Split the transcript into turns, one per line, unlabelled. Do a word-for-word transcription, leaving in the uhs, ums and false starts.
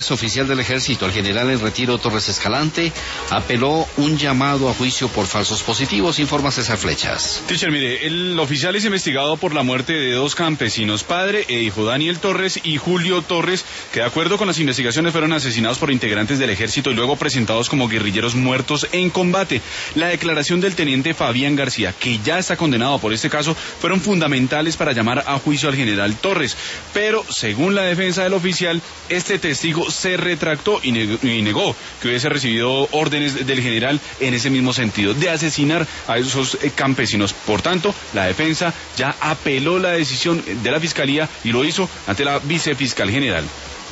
ex oficial del ejército, el general en retiro Torres Escalante, apeló un llamado a juicio por falsos positivos. Informa César Flechas.
Teacher, mire, el oficial es investigado por la muerte de dos campesinos, padre e hijo, Daniel Torres y Julio Torres, que de acuerdo con las investigaciones fueron asesinados por integrantes del ejército y luego presentados como guerrilleros muertos en combate. La declaración del teniente Fabián García, que ya está condenado por este caso, fueron fundamentales para llamar a juicio al general Torres, pero según la defensa del oficial, este testigo se retractó y negó, y negó que hubiese recibido órdenes del general en ese mismo sentido, de asesinar a esos campesinos. Por tanto, la defensa ya apeló la decisión de la fiscalía y lo hizo ante la vicefiscal general.